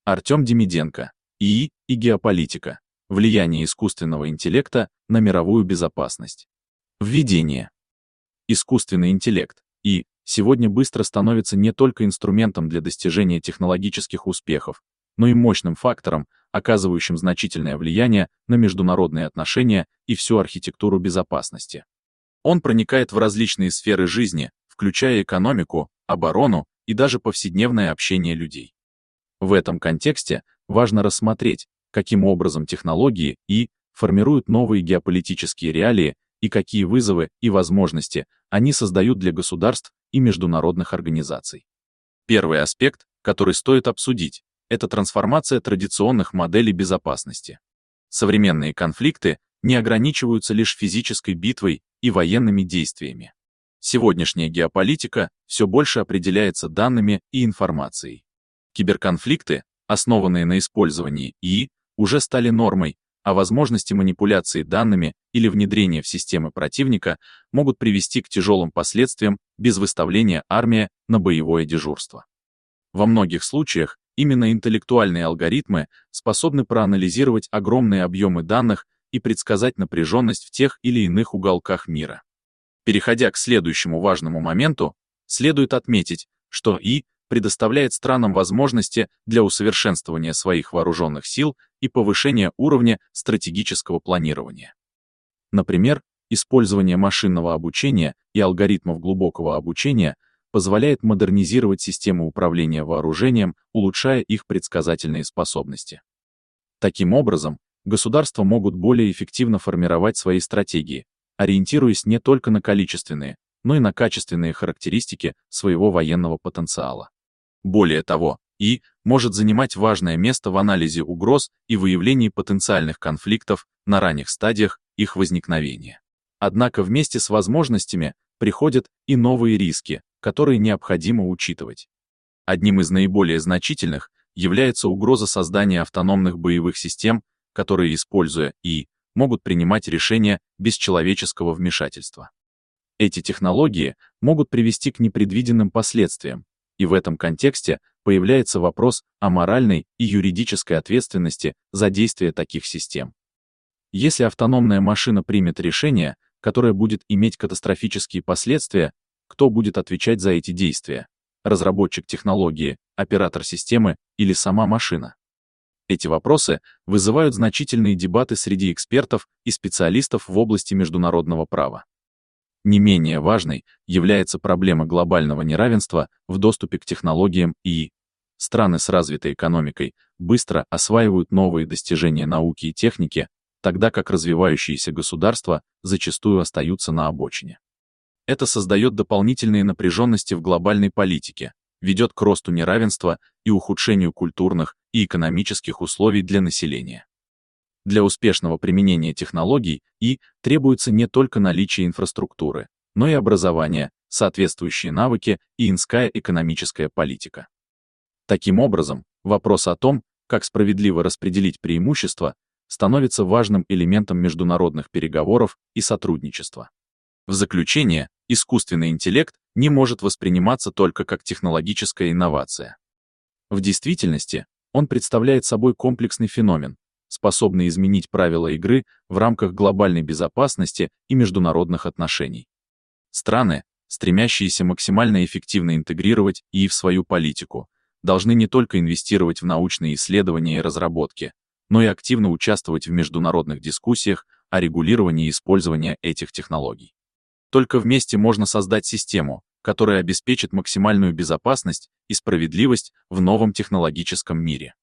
Артем Демиденко. ИИ и геополитика. Влияние искусственного интеллекта на мировую безопасность. Введение. Искусственный интеллект, ИИ, сегодня быстро становится не только инструментом для достижения технологических успехов, но и мощным фактором, оказывающим значительное влияние на международные отношения и всю архитектуру безопасности. Он проникает в различные сферы жизни, включая экономику, оборону и даже повседневное общение людей. В этом контексте важно рассмотреть, каким образом технологии ИИ формируют новые геополитические реалии и какие вызовы и возможности они создают для государств и международных организаций. Первый аспект, который стоит обсудить, это трансформация традиционных моделей безопасности. Современные конфликты не ограничиваются лишь физической битвой и военными действиями. Сегодняшняя геополитика все больше определяется данными и информацией. Киберконфликты, основанные на использовании ИИ, уже стали нормой, а возможности манипуляции данными или внедрения в системы противника могут привести к тяжелым последствиям без выставления армии на боевое дежурство. Во многих случаях именно интеллектуальные алгоритмы способны проанализировать огромные объемы данных и предсказать напряженность в тех или иных уголках мира. Переходя к следующему важному моменту, следует отметить, что ИИ предоставляет странам возможности для усовершенствования своих вооруженных сил и повышения уровня стратегического планирования. Например, использование машинного обучения и алгоритмов глубокого обучения позволяет модернизировать системы управления вооружением, улучшая их предсказательные способности. Таким образом, государства могут более эффективно формировать свои стратегии, ориентируясь не только на количественные, но и на качественные характеристики своего военного потенциала. Более того, ИИ может занимать важное место в анализе угроз и выявлении потенциальных конфликтов на ранних стадиях их возникновения. Однако вместе с возможностями приходят и новые риски, которые необходимо учитывать. Одним из наиболее значительных является угроза создания автономных боевых систем, которые, используя ИИ, могут принимать решения без человеческого вмешательства. Эти технологии могут привести к непредвиденным последствиям, и в этом контексте появляется вопрос о моральной и юридической ответственности за действия таких систем. Если автономная машина примет решение, которое будет иметь катастрофические последствия, кто будет отвечать за эти действия? Разработчик технологии, оператор системы или сама машина? Эти вопросы вызывают значительные дебаты среди экспертов и специалистов в области международного права. Не менее важной является проблема глобального неравенства в доступе к технологиям ИИ. Страны с развитой экономикой быстро осваивают новые достижения науки и техники, тогда как развивающиеся государства зачастую остаются на обочине. Это создает дополнительные напряженности в глобальной политике, ведет к росту неравенства и ухудшению культурных и экономических условий для населения. Для успешного применения технологий ИИ требуется не только наличие инфраструктуры, но и образование, соответствующие навыки и инская экономическая политика. Таким образом, вопрос о том, как справедливо распределить преимущества, становится важным элементом международных переговоров и сотрудничества. В заключение, искусственный интеллект не может восприниматься только как технологическая инновация. В действительности, он представляет собой комплексный феномен, способный изменить правила игры в рамках глобальной безопасности и международных отношений. Страны, стремящиеся максимально эффективно интегрировать ИИ в свою политику, должны не только инвестировать в научные исследования и разработки, но и активно участвовать в международных дискуссиях о регулировании использования этих технологий. Только вместе можно создать систему, которая обеспечит максимальную безопасность и справедливость в новом технологическом мире.